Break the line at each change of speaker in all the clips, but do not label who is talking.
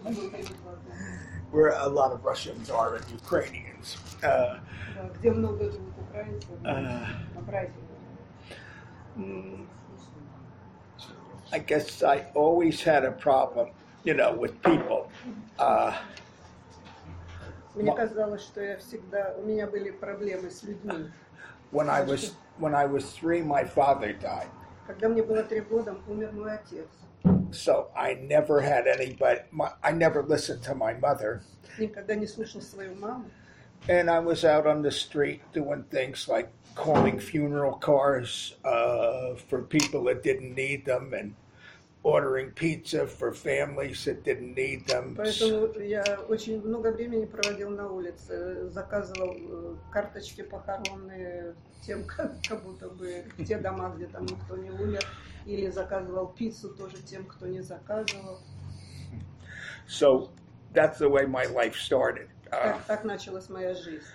Where a lot of Russians are and Ukrainians.
Где много живут украинцев на празднике.
I guess I always had a problem, with people.
Мне казалось, что у меня были проблемы с людьми.
When I was 3, my father died.
Когда мне было 3 года, умер мой отец.
So I never had anybody. I never listened to my mother.
Никогда не слушал свою маму.
And I was out on the street doing things like calling funeral cars for people that didn't need them, and ordering pizza for families that didn't need them.
Поэтому я очень много времени проводил на улице, заказывал карточки похоронные тем, как будто бы те дома, где там никто не умер, или заказывал пиццу тоже тем, кто не заказывал.
So that's the way my life started.
Так началась моя жизнь.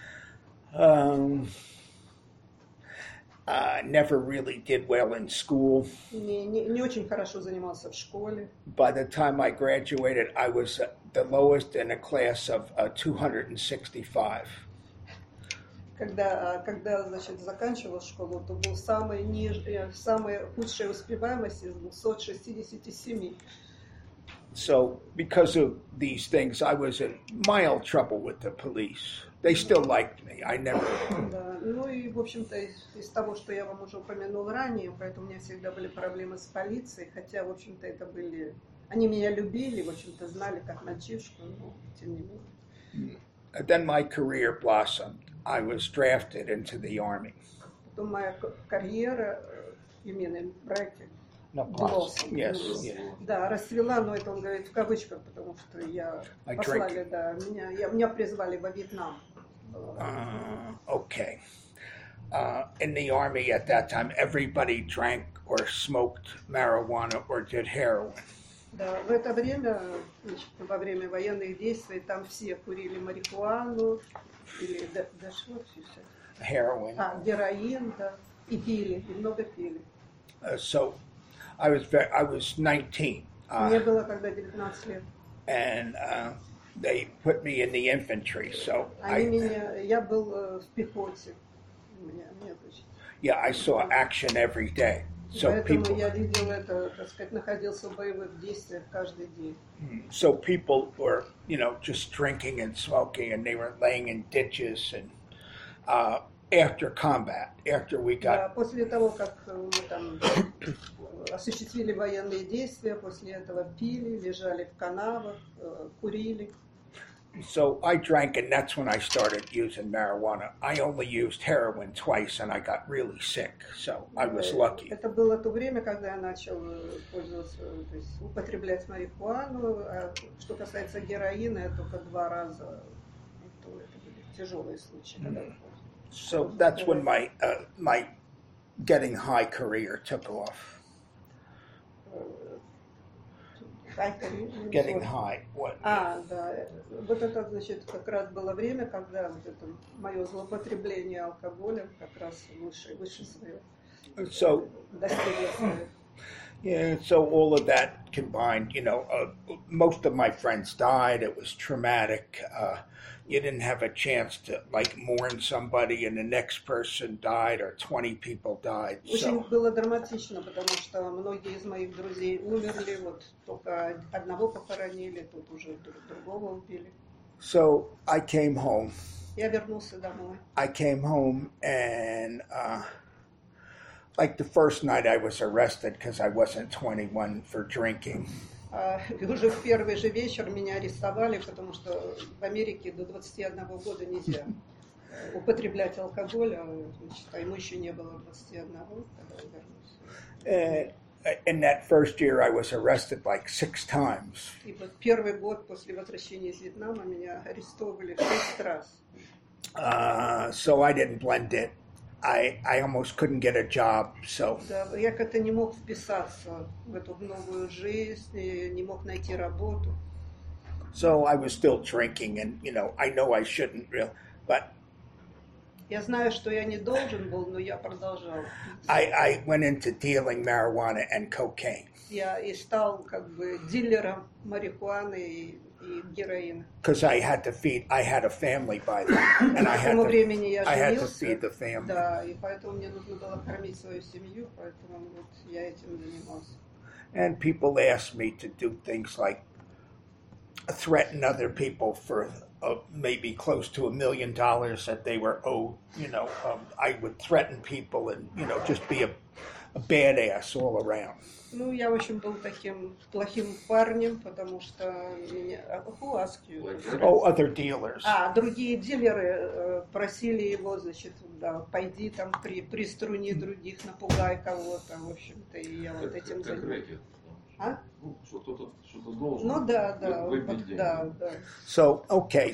Never really did well in school.
Не очень хорошо занимался в школе.
By the time I graduated, I was the lowest in a class of 265.
Когда значит, заканчивал школу, то был самая худшая успеваемость из 267.
So because of these things, I was in mild trouble with the police. They still liked me. I never...
Да, ну и, в общем-то, из того, что я вам уже упомянул ранее, поэтому у меня всегда были проблемы с полицией, хотя, в общем-то, это были... Они меня любили, в общем-то, знали как мальчишку, но тем не менее.
Then my career blossomed. I was drafted into the army.
Потом моя карьера, именно браке,
No, blossom. Yes, yeah.
Да, расцвела, но это он говорит в кавычках, потому что послали, да, меня призвали во Вьетнам.
Okay. In the army at that time, everybody drank or smoked marijuana or did heroin.
Да, в это время, значит, во время военных действий, там все курили марихуану или героин, да, и пили, и много пили.
So I was 19.
Мне было тогда 19 лет.
And they put me in the infantry, so
я был в пехоте.
Yeah, I saw action every day. So
Поэтому я видел это, так сказать, находился в боевых действиях каждый день.
So people were, just drinking and smoking, and they were laying in ditches, and after combat, after we got...
Да, после того, как мы там осуществили военные действия, после этого пили, лежали в канавах, курили.
So I drank, and that's when I started using marijuana. I only used heroin twice, and I got really sick, so I was lucky.
Это было то время, когда я начал пользоваться, то есть употреблять марихуану. А что касается героина, я только 2 раза. Это были тяжелые случаи.
So that's when my getting high career took off. Getting high. What?
Да. Вот это, значит, как раз было время, когда вот это мое злоупотребление алкоголем как раз выше свое. Достигло свое.
Yeah, so all of that combined, most of my friends died. It was traumatic. You didn't have a chance to mourn somebody, and the next person died, or 20 people died.
Очень было драматично, потому что многие из моих друзей умерли, вот только одного похоронили, тут уже другого убили.
So I came home.
Я вернулся домой.
I came home and the first night I was arrested because I wasn't 21 for drinking.
Уже в первый же вечер меня арестовали, потому что в Америке до 21 года нельзя употреблять алкоголь, а ему еще не было 21, когда он вернулся.
In that first year, I was arrested 6 times.
И вот первый год после возвращения из Вьетнама меня арестовывали 6 раз.
So I didn't blend in. I almost couldn't get a job, so...
Да, я как-то не мог вписаться в эту новую жизнь, не мог найти работу.
So I was still drinking, and, I know I shouldn't really, but
Я знаю, что я не должен был, но я продолжал.
I went into dealing marijuana and cocaine
Я и стал как бы дилером марихуаны и героина.
because I had a family by then, and
К тому времени я
I had to
женился.
feed the family.
Да, и поэтому мне нужно было кормить свою семью, поэтому вот я этим занимался.
And people asked me to do things like threaten other people for maybe close to $1 million that they were owed. I would threaten people and just be a badass all around.
Ну, я, в общем, был таким плохим парнем, потому что меня... Who asked you?
Oh, other dealers.
Другие дилеры просили его, значит, да, пойди там приструни других, напугай кого-то, в общем-то, и я вот этим занимался.
Что-то должен.
Ну да.
So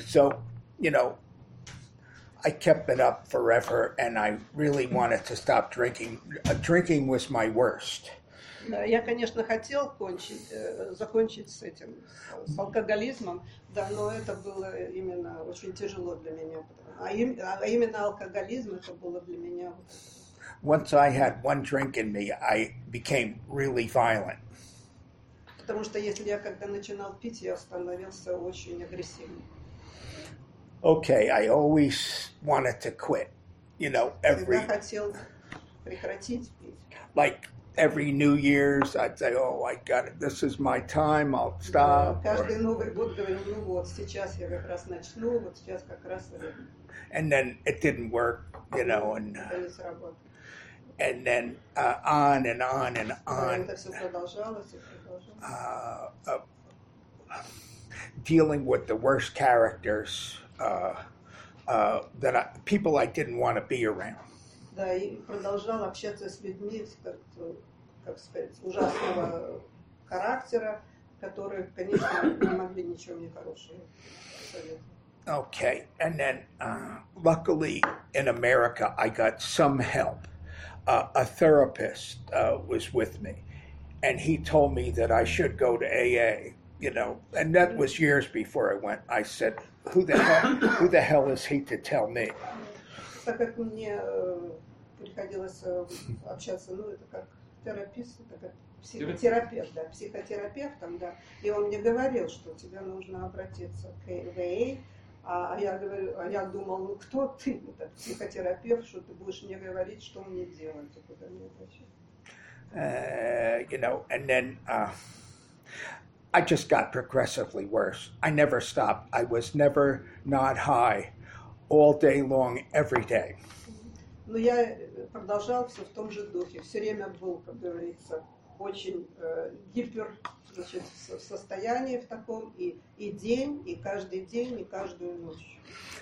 I kept it up forever, and I really wanted to stop drinking. Drinking was my worst.
Да, я, конечно, хотел закончить с этим, с алкоголизмом, да, но это было именно очень тяжело для меня. А именно алкоголизм это было для меня.
Once I had one drink in me, I became really violent.
Потому что если я когда начинал пить, я становился очень агрессивным.
Okay, I always wanted to quit.
Я хотел прекратить пить.
Like every New Year's, I'd say, "Oh, I got it. This is my time. I'll stop."
Каждый Новый год говорил, ну вот сейчас я как раз начну, вот сейчас как раз.
And then it didn't work,
Это не сработало.
And then on and on and on.
Это все продолжалось.
Dealing with the worst characters people I didn't want to be around.
Да, и продолжал общаться с людьми, как сказать, ужасного характера, которые, конечно, не могли ничего мне хорошего советовать.
Okay, and then luckily in America I got some help. A therapist was with me, and he told me that I should go to AA. And that was years before I went. I said, who the hell is he to tell me?
Так как мне приходилось общаться, это как терапевт, это как психотерапевтом, да, и он мне говорил, что тебе нужно обратиться к AA, я думал, кто ты, этот психотерапевт, что ты будешь мне говорить, что мне делать, и куда мне обращаться.
And then I just got progressively worse. I never stopped. I was never not high all day long, every day.
Но я продолжал все в том же духе. Все время был, как говорится, очень в состоянии в таком и день, и каждый день, и каждую ночь.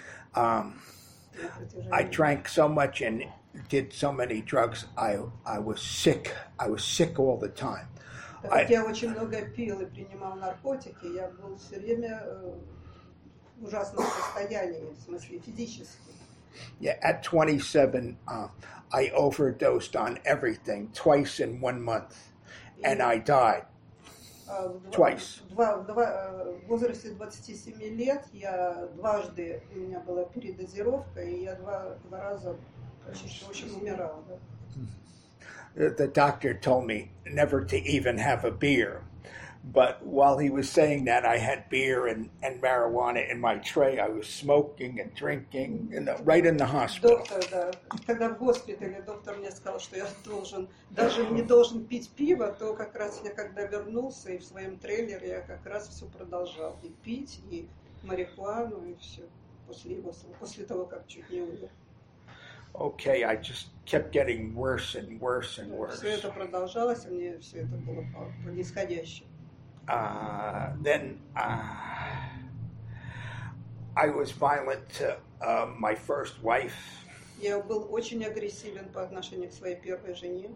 I drank so much and did so many drugs. I was sick. I was sick all the time.
Так как я очень много пил и принимал наркотики, я был все время в ужасном состоянии, в смысле физически.
Yeah, at 27, I overdosed on everything twice in 1 month, and I died twice.
В возрасте 27 лет дважды у меня была передозировка, и я два раза почти очень умирал. Да.
The doctor told me never to even have a beer. But while he was saying that, I had beer and marijuana in my tray. I was smoking and drinking, right in the hospital.
Доктор, да. Когда в госпитале доктор мне сказал, что я даже не должен пить пиво, то как раз я когда вернулся и в своем трейлере я как раз все продолжал и пить, и марихуану, и все после того, как чуть не умер.
Okay, I just kept getting worse and worse and worse.
Все это продолжалось, и мне все это было по нисходящему.
Then I was violent to my first wife.
Я был очень агрессивен по отношению к своей первой жене.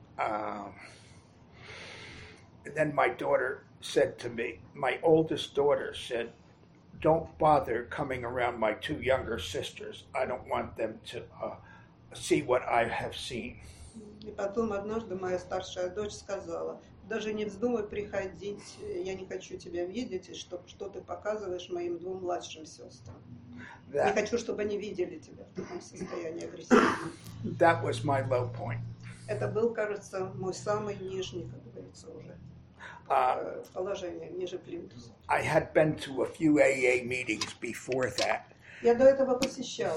Then my daughter said to me, my oldest daughter said, "Don't bother coming around my two younger sisters. I don't want them to see what I have seen."
И потом однажды моя старшая дочь сказала: даже не вздумай приходить, я не хочу тебя видеть, и что ты показываешь моим двум младшим сестрам. Не хочу, чтобы они видели тебя в таком состоянии агрессивном.
That was my low point.
Это был, кажется, мой самый нижний, как говорится, уже положение, ниже плинтуса.
I had been to a few AA meetings before that.
Я до этого посещал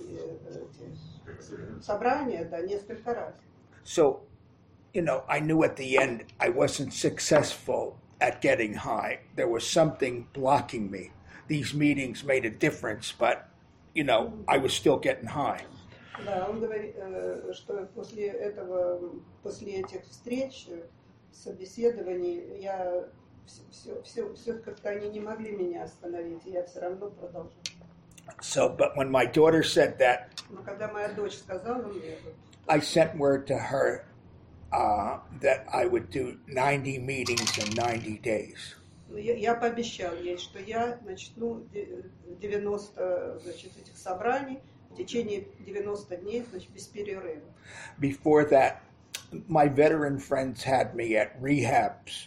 собрания, да, несколько раз.
So, I knew at the end I wasn't successful at getting high. There was something blocking me. These meetings made a difference, but, I was still getting high.
Да, он говорит, что после этих встреч, собеседований, я все как-то они не могли меня остановить, и я все равно продолжал.
So, but when my daughter said that,
Но когда моя дочь сказала мне,
I sent word to her that I would do 90 meetings in 90 days.
Я пообещал ей, что я начну 90 этих собраний в течение 90 дней, без перерыва.
Before that, my veteran friends had me at rehabs,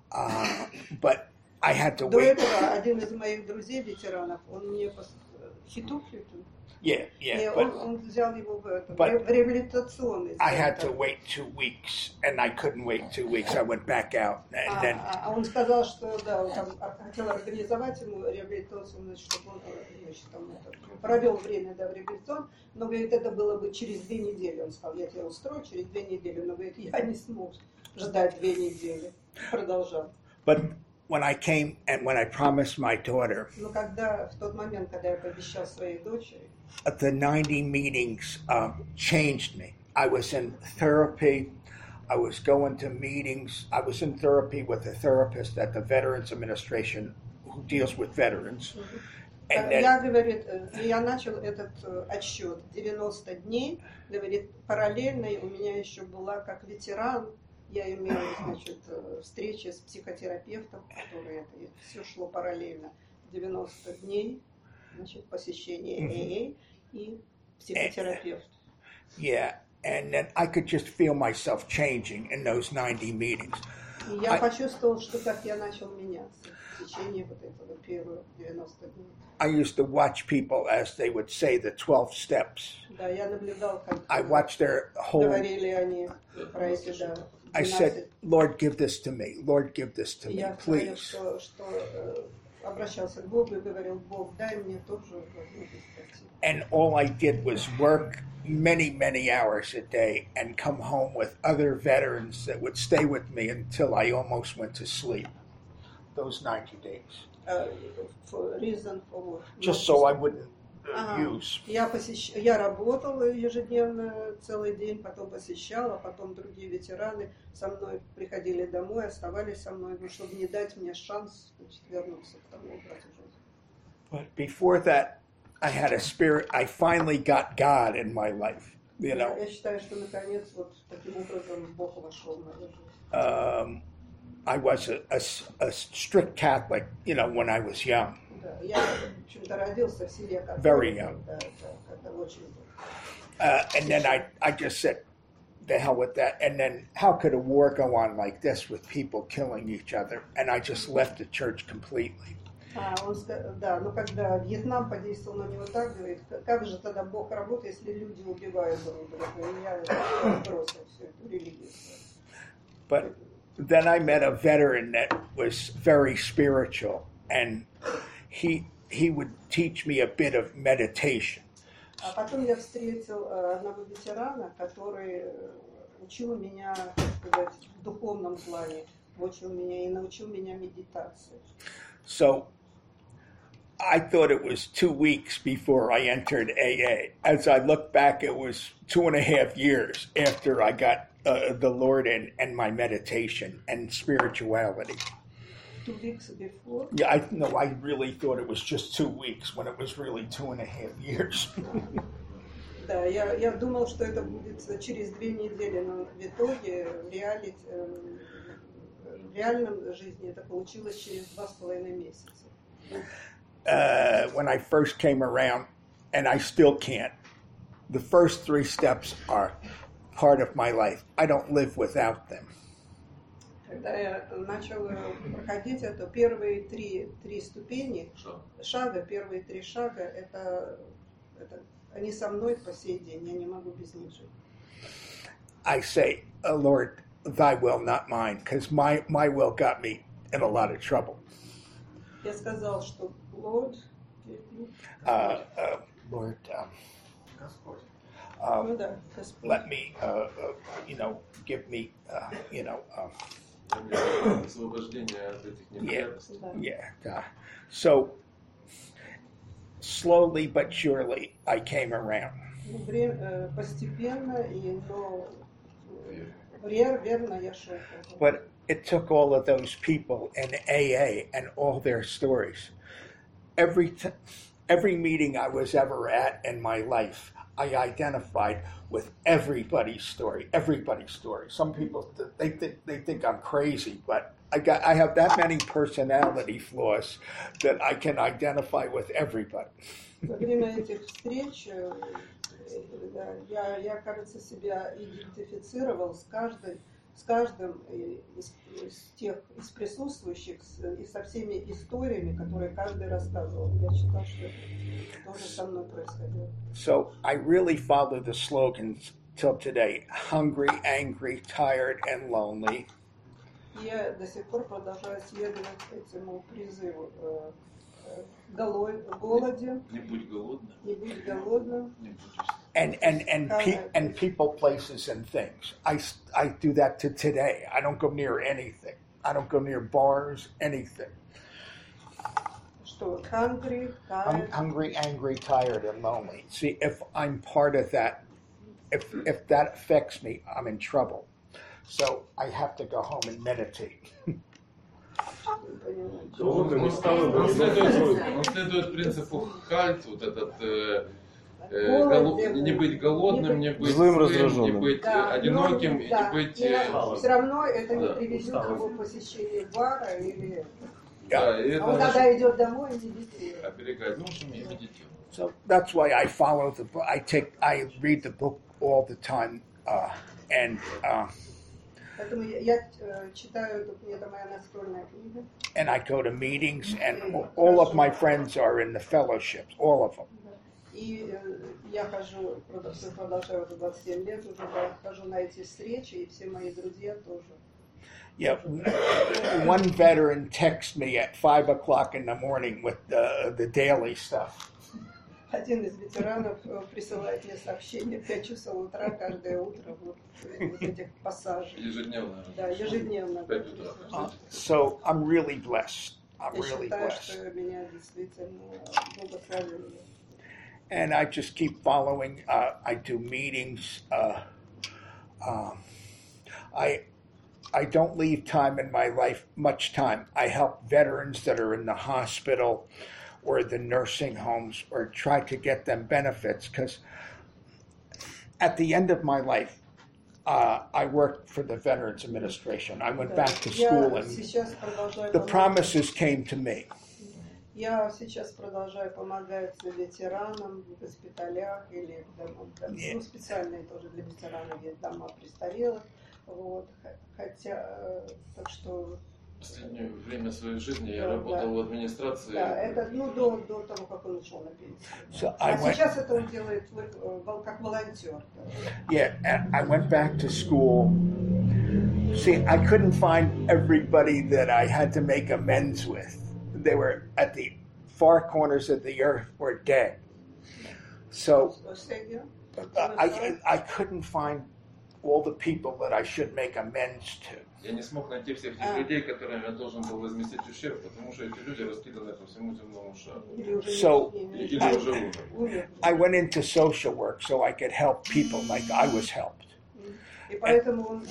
but I had to
До
wait.
этого один из моих друзей, ветеранов, он мне хиту.
Yeah, but
Он взял его в
but
реабилитационный
I had
центр.
to wait 2 weeks, and I couldn't wait 2 weeks. I went back out, and then
Он сказал, что да, он там хотел организовать ему реабилитацию, чтобы он провел время в реабилитационном, но говорит, это было бы через 2 недели. Он сказал, я тебя устрою через 2 недели, но говорит, я не смог ждать 2 недели. Продолжал.
but when I came and when I promised my daughter,
Но в тот момент, когда я пообещал своей дочери,
the 90 meetings changed me. I was in therapy. I was going to meetings. I was in therapy with a therapist at the Veterans Administration who deals with veterans. And then,
я начал этот отсчет 90 дней, говорит, параллельно у меня еще была как ветеран, я имела, встречи с психотерапевтом, которые все шло параллельно, 90 дней, посещение AA и психотерапевт.
Yeah, and then I could just feel myself changing in those 90 meetings.
И я почувствовал, что как я начал меняться в течение этого первых 90 дней.
I used to watch people as they would say the 12 steps.
Да, я наблюдал, как
I watched their whole...
говорили они про эти, да, 12.
I said, Lord, give this to me. Lord, give this to me,
Я
please.
что обращался к Богу и говорил, Бог, дай мне тоже возможность пройти.
And all I did was work many, many hours a day and come home with other veterans that would stay with me until I almost went to sleep. Those 90 days.
Reason for what?
Just so I wouldn't use.
Я работал ежедневно целый день, потом посещал, а потом другие ветераны со мной приходили домой, оставались со мной, чтобы не дать мне шанс вернуться к тому образу жизни.
But before that, I had a spirit. I finally got God in my life.
Я считаю, что наконец таким образом Бог вошел в мою жизнь.
I was a strict Catholic, when I was young.
Я, в общем-то, родился в семье католиков.
Very young.
Когда очень.
And then I just said, the hell with that. And then how could a war go on like this with people killing each other? And I just left the church completely.
Но когда Вьетнам подействовал на него так, говорит, как же тогда Бог работает, если люди убивают друг друга? И я бросил всю эту религию.
But then I met a veteran that was very spiritual, and he would teach me a bit of meditation.
А потом я встретил одного ветерана, который учил меня, так сказать, в духовном плане, учил меня и научил меня медитации.
So I thought it was 2 weeks before I entered AA. As I look back, it was 2.5 years after I got the Lord in and my meditation and spirituality.
2 weeks before?
Yeah, I really thought it was just 2 weeks when it was really 2.5 years.
Да, я думал, что это будет через 2 недели, но в итоге в реальном жизни это получилось через 2,5 месяца.
When I first came around, and I still can't, the first 3 steps are part of my life. I don't live without them.
Когда я начал проходить это, первые три ступени шага, первые три шага, это они со мной по сей день, я не могу без них жить.
I say, Lord, thy will, not mine, because my will got me in a lot of trouble.
Я сказал, что Lord,
Lord,
Господь.
ну да, Господь.
let me, give me,
Освобождение от этих неприятностей.
yeah. So slowly but surely, I came around.
Постепенно, но верно я шел.
But it took all of those people in AA and all their stories. Every meeting I was ever at in my life, I identified with everybody's story. Some people they think I'm crazy, but I have that many personality flaws that I can identify with everybody.
Во время этих встреч я, кажется, себя идентифицировал с каждым из присутствующих и со всеми историями, которые каждый рассказывал. Я считал, что это тоже со мной происходило.
So I really follow the slogans till today: hungry, angry, tired, and lonely.
Я до сих пор продолжаю следовать этому призыву. Голоден.
Не будь голодным.
Не будь голодным.
Не будь
And people, places, and things. I do that to today. I don't go near anything. I don't go near bars, anything.
Что hungry, tired.
Hungry, angry, tired, and lonely. See, if I'm part of that, if that affects me, I'm in trouble. So I have to go home and meditate.
Он следует принципу Хальт, вот этот не быть голодным, не быть
злым,
не
раздраженным.
быть одиноким и не быть...
Все равно это не приведет его к посещению бара или...
Да, и
он тогда идет домой и медитирует.
Оберегать, ну, в общем, и медитирует.
So that's why I follow the book. I read the book all the time, and
Поэтому я читаю, это моя настольная книга.
And I go to meetings, and all of my friends are in the fellowships, all of them.
И я продолжаю уже 27 лет, уже хожу на эти встречи, и все мои друзья тоже.
Yeah, one veteran texts me at 5 o'clock in the morning with the daily stuff.
Один из ветеранов присылает мне сообщение в 5 часов утра каждое утро вот этих пассажей.
Ежедневно.
Да, ежедневно.
5 утра.
So I'm really blessed. I'm
Я
really
считаю,
blessed.
что меня действительно благословили.
And I just keep following. I do meetings. I don't leave time in my life, much time. I help veterans that are in the hospital or the nursing homes, or try to get them benefits, because at the end of my life, I worked for the Veterans Administration. I went back to school, and the promises came to me.
Я сейчас продолжаю помогать ветеранам в госпиталях или в домах, ну, специальные тоже для ветеранов есть дома престарелых, вот, хотя, так что...
Последнее время своей жизни я работал в администрации.
Да, это до того, как он ушел на пенсию. Сейчас это он делает как волонтер.
Yeah, and I went back to school. See, I couldn't find everybody that I had to make amends with. They were at the far corners of the earth or dead. So I couldn't find all the people that I should make amends to.
Я не смог найти всех тех людей, которым я должен был возместить ущерб, потому что эти люди раскиданы по всему земному шару.
So
Или уже умерли.
I went into social work so I could help people like I was helped.
И поэтому он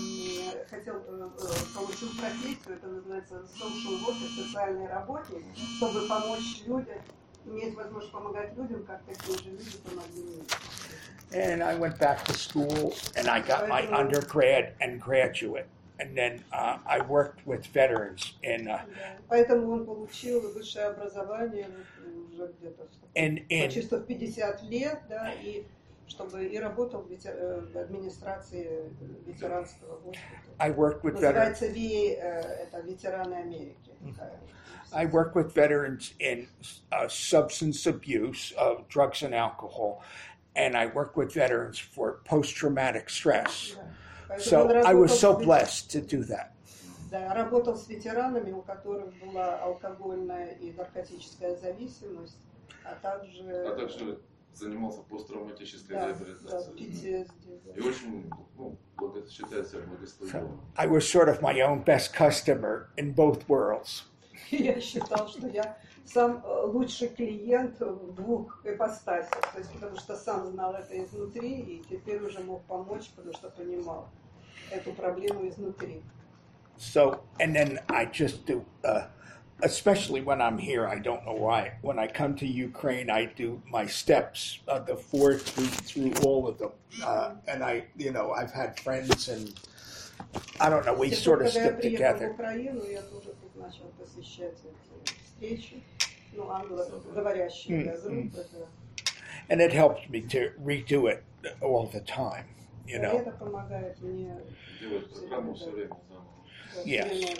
получил профессию, это называется social worker, социальный работник, чтобы помочь людям, иметь возможность помогать людям, как такие же люди помогли мне.
And I went back to school and I got my undergrad and graduate. And then I worked with veterans
Поэтому он получил высшее образование уже где-то
почти
в 50 лет, да, и чтобы и работал в администрации ветеранского госпиталя.
I work with veterans.
Называется VA, это ветераны Америки.
I work with veterans in substance abuse, drugs and alcohol, and I work with veterans for post-traumatic stress. So I was so blessed to do that.
Да, работал с ветеранами, у которых была алкогольная и наркотическая зависимость, а также
занимался посттравматической
да,
реабилитацией.
PTSD.
И очень считает себя благословенным.
I was sort of my own best customer in both worlds.
Я считал, что я сам лучший клиент в двух ипостасях, то есть потому что сам знал это изнутри и теперь уже мог помочь, потому что понимал эту проблему изнутри.
So, and then I just do, especially when I'm here, I don't know why. When I come to Ukraine, I do my steps, the 4 through all of them. And I've had friends and I don't know, we sort of stick together.
Когда я приехал в Украину, я тоже тут начал посещать эти встречи, англоговорящие группы.
And it helps me to redo it all the time, you know.
Это помогает мне
делать программу все время заново.
Yes.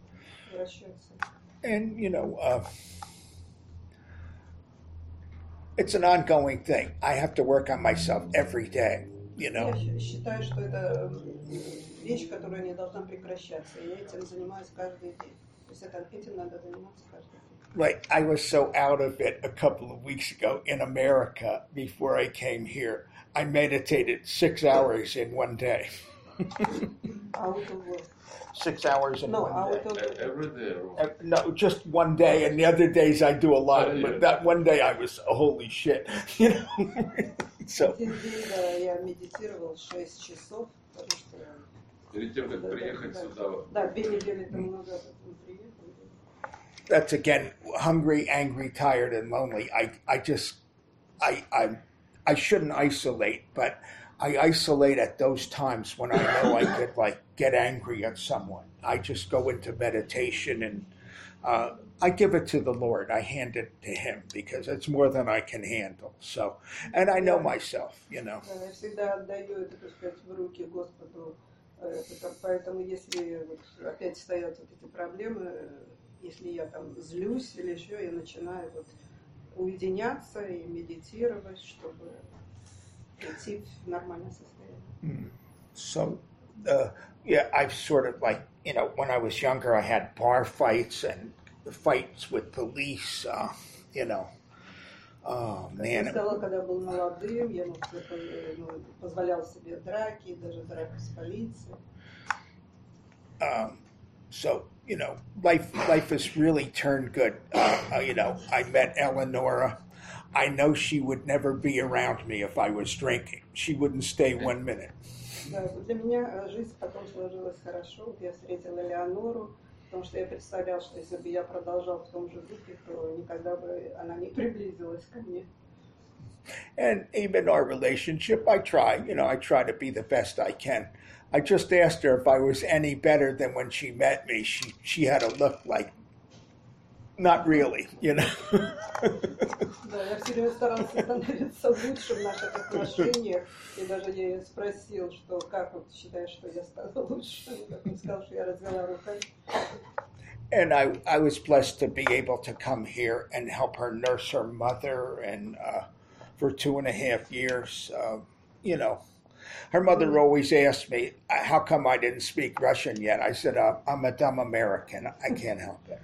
And, it's an ongoing thing. I have to work on myself every day, you know.
Я считаю, что это вещь, которая не должна прекращаться. Я этим занимаюсь каждый день. То есть этим надо заниматься каждый день.
Like, I was so out of it a couple of weeks ago in America before I came here. I meditated 6 hours in one day.
Out of work.
6 hours in one day.
Every day.
No, just one day, and the other days I do a lot. But that one day I was, holy shit, you know. So.
Один день, да, я медитировал 6 часов, потому что...
Перед тем, как приехать сюда.
Да, 2 недели тому назад мы приехали.
That's again hungry, angry, tired, and lonely. I shouldn't isolate, but I isolate at those times when I know I could get angry at someone. I just go into meditation and I give it to the Lord. I hand it to Him because it's more than I can handle. So, and I know myself, you know.
Я всегда отдаю это, так сказать, в руки Господу. Поэтому если опять стоят вот эти проблемы, если я там злюсь или еще, я начинаю уединяться и медитировать, чтобы прийти в нормальное состояние.
So, yeah, I've sort of when I was younger, I had bar fights and fights with police, Oh, man.
Я сказала, когда был молодым, я позволял себе драки, даже драки с полицией.
So, life has really turned good. I met Eleonora. I know she would never be around me if I was drinking. She wouldn't stay 1 minute.
Да, для меня жизнь потом сложилась хорошо. Вот я встретила Элеонору, потому что я представлял, что если бы я продолжал в том же духе, то никогда бы она не приблизилась ко мне.
And even our relationship, I try to be the best I can. I just asked her if I was any better than when she met me. She had a look like, not really,
Да, я все время старался становиться лучше в наших отношениях. И даже я ее спросил, что как вот считаешь, что я стала лучше. Он сказал, что я развела руками.
And I was blessed to be able to come here and help her nurse her mother, and for 2.5 years, her mother always asked me, how come I didn't speak Russian yet? I said, I'm a dumb American. I can't help it.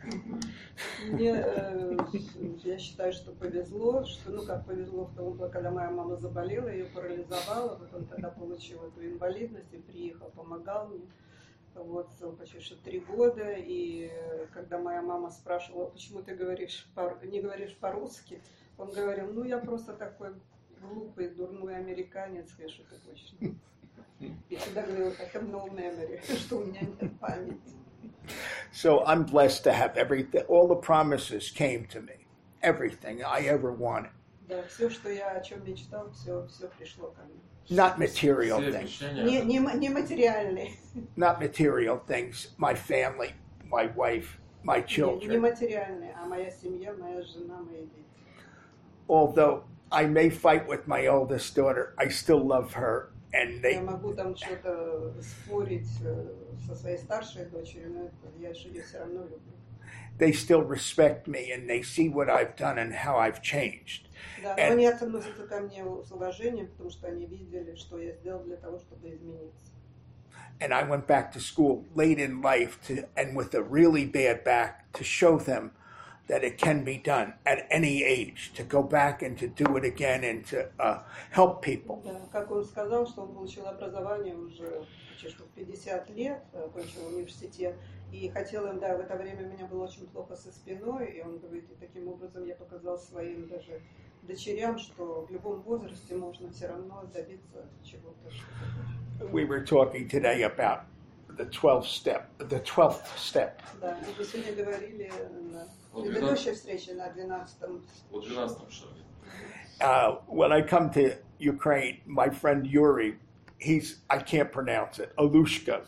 Я считаю, что повезло, как повезло в том, когда моя мама заболела, ее парализовала, вот он тогда получил эту инвалидность и приехал, помогал мне. Вот, почти 3 года, и когда моя мама спрашивала, почему ты не говоришь по-русски, он говорил, я просто такой глупый, дурной американец, я что-то точно. И всегда говорил, I have no memory, что у меня нет памяти.
So I'm blessed to have everything, all the promises came to me, everything I ever wanted.
Да, все, что я о чем мечтал, все пришло ко мне.
Not material things.
Не материальные.
Not material things. My family, my wife, my children.
Не материальные, а моя семья, моя жена, мои дети.
Although I may fight with my oldest daughter. I still love her, and
Я могу там что-то спорить со своей старшей дочерью, но я же ее все равно люблю.
they still respect me, and they see what I've done and how I've changed.
Да, но они относятся ко мне с уважением, потому что они видели, что я сделал для того, чтобы измениться.
And I went back to school late in life and with a really bad back to show them that it can be done at any age, to go back and to do it again and to help people.
Да, как он сказал, что он получил образование уже почти что в 50 лет, окончил университет, и хотел им, да, в это время у меня было очень плохо со спиной, и он говорит, и таким образом я показал своим даже дочерям, что в любом возрасте можно все равно добиться чего-то.
We were talking today about the 12th step.
Да, мы сегодня говорили на предыдущей встрече на 12-м.
Вот 12-м шаге.
When I come to Ukraine, my friend Yuri, I can't pronounce it, Alushka.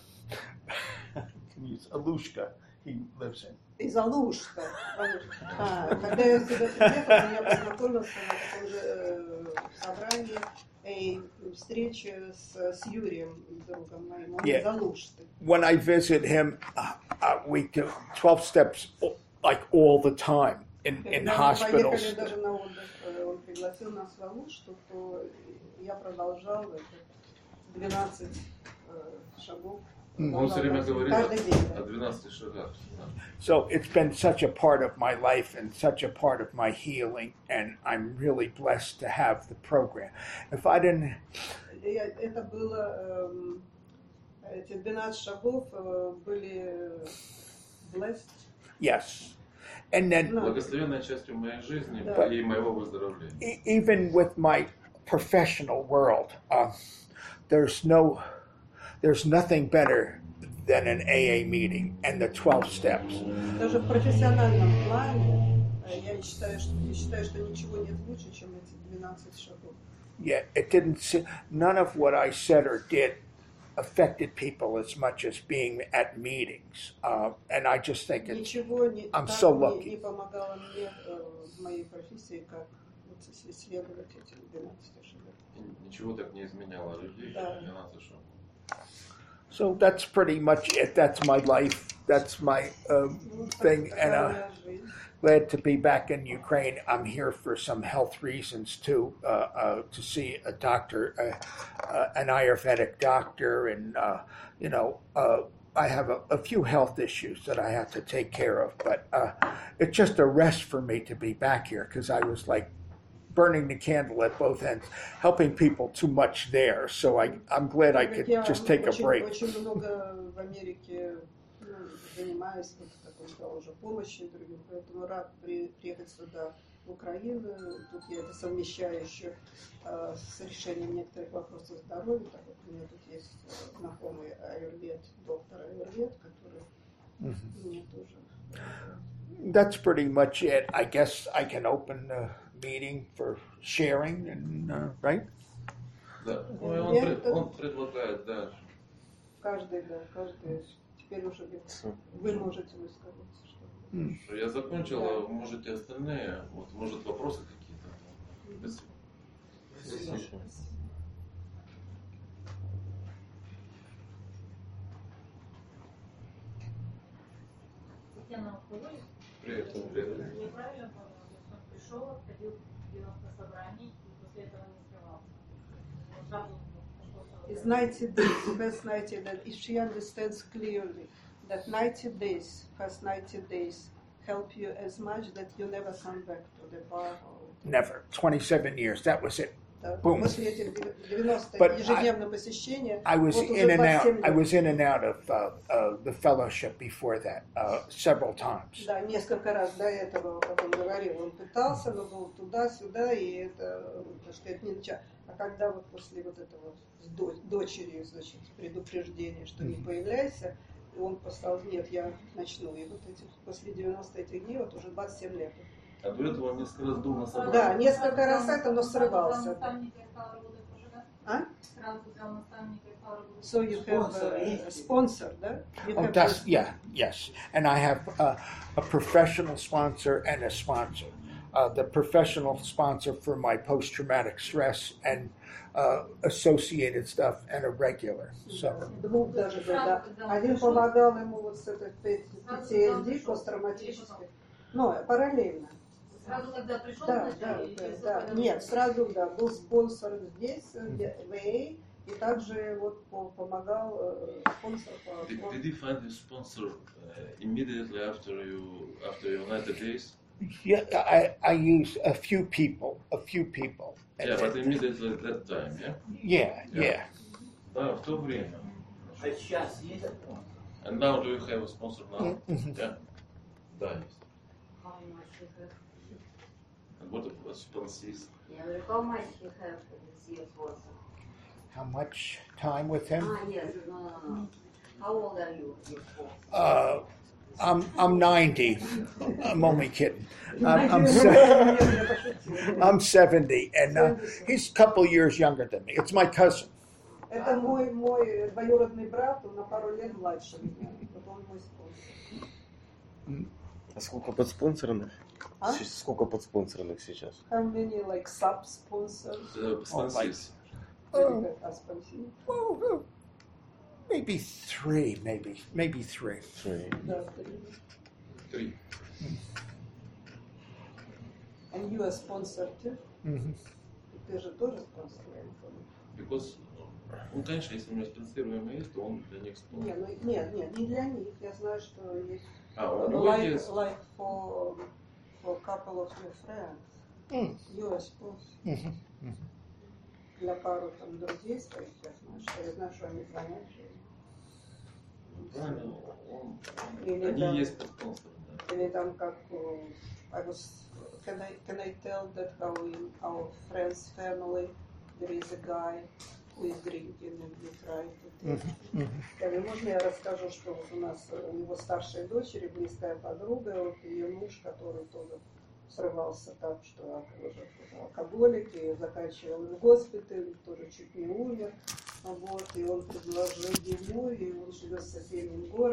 Alushka, he lives in.
Из Алушка. Когда я сюда приехала, я познакомился на таком же собрании и встрече с Юрием, другом моим, он из Алушты.
When I visit him, we do 12 steps like all the time in hospitals.
Поехали даже на отдых, он пригласил нас в Алушту, то я продолжал 12 шагов.
Он все время говорит о 12 шагах.
So it's been such a part of my life and such a part of my healing, and I'm really blessed to have the program. If I didn't...
Это было... Эти 12 шагов были blessed.
Yes. And then...
Благословенной частью моей жизни и моего выздоровления.
Even with my professional world, there's nothing better than an AA meeting and the 12 steps.
Даже в профессиональном плане я считаю, что ничего нет лучше, чем эти 12 шагов.
Yeah, none of what I said or did affected people as much as being at meetings. And I just think I'm so lucky.
Не помогало мне в моей профессии, как исследовать эти 12 шагов.
Ничего так не изменяло людей, как 12 шагов.
So that's pretty much it. That's my life. That's my thing. And glad to be back in Ukraine. I'm here for some health reasons too, to see a doctor, an Ayurvedic doctor, and I have a few health issues that I have to take care of. But it's just a rest for me to be back here because I was like burning the candle at both ends, helping people too much there. So I'm glad I could just take a break.
Очень много в Америке занимаюсь, как он сказал, уже помощью другим, поэтому рад приехать сюда, в Украину. Тут я это совмещаю еще с решением некоторых вопросов здоровья, так как у меня тут есть знакомый аюрвед, доктор аюрвед, который мне тоже...
That's pretty much it. I guess I can open the meeting for sharing, and right?
Да. Он предлагает, да.
Каждый, теперь уже вы можете высказаться.
Что я закончила, можете остальные, вот, может, вопросы какие-то. Спасибо. Привет.
Я правильно понял, что он пришел, отходил на собрание и после этого не скрывался.
It's 90 days, first 90 days. If she understands clearly that 90 days, first 90 days help you as much that you never come back to the bar.
Never. 27 years. That was it. Boom.
После этих 90 ежедневных посещений.
I was in and out of the fellowship before that several times.
Да, несколько раз до этого, как он говорил, он пытался, но был туда-сюда, и это, так сказать, не начал. А когда вот после вот этого с дочерью, значит, предупреждения, что не появляйся, и он послал, нет, я начну. И вот эти, после 90 этих дней, вот уже 27 лет.
А до этого он несколько раз был на собрании?
Да, несколько раз это, но срывался. А? So you have a sponsor, да?
Yes. And I have a professional sponsor and a sponsor. the professional sponsor for my post-traumatic stress and associated stuff, and a regular. So,
Двух даже был, да. Один помогал ему вот с этой PTSD, посттравматической. Но параллельно.
Сразу, когда пришел,
Да,
начали,
да,
или
да,
сколько
да.
там?
Нет, сразу, да, был спонсор здесь, в AA, и также вот помогал спонсор по...
Did you find the sponsor immediately after United Days?
yeah, I use a few people.
Yeah, but immediately at that time, yeah?
Yeah.
Да, в то время.
А сейчас есть?
And now do you have a sponsor now?
Mhm.
Yeah. Да, есть.
How much you have?
And what about sponsors?
Yeah, well, how much you have this year sponsor?
How much time with him?
Yes, no. How old are you? You're 4.
I'm 90. I'm only kidding. I'm 70, and he's a couple years younger than me. It's my cousin.
Это мой двоюродный брат, он на пару лет младше меня. Вот он мой спонсор.
А сколько подспонсорных?
А?
Сколько подспонсорных сейчас?
How many like sub-sponsors?
Sponsors.
Спонсоры.
Well, maybe three.
Да,
3.
And you are sponsor too?
Mhm.
Ты же тоже спонсор, я не помню.
Because, ну, конечно, если у меня спонсируемый есть, то он для них спонсор.
Нет, не для них. Я знаю, что есть
У него
like
есть.
for couple of your friends.
Mm.
You are sponsor.
Mhm.
Для пару там друзей своих, я знаю, что они звонят.
Правильно,
Или
они
там-
есть спонсоры, да.
Или там как can I tell that how in our friend's family there is a guy who is drinking and we try to take. Скажи, можно я расскажу, что вот у него старшая дочери, близкая подруга, вот ее муж, который тоже срывался так, что уже алкоголик, и заканчивал в госпитале, тоже чуть не умер. Вот, и он предложил ему, и он живет в соседнем городе.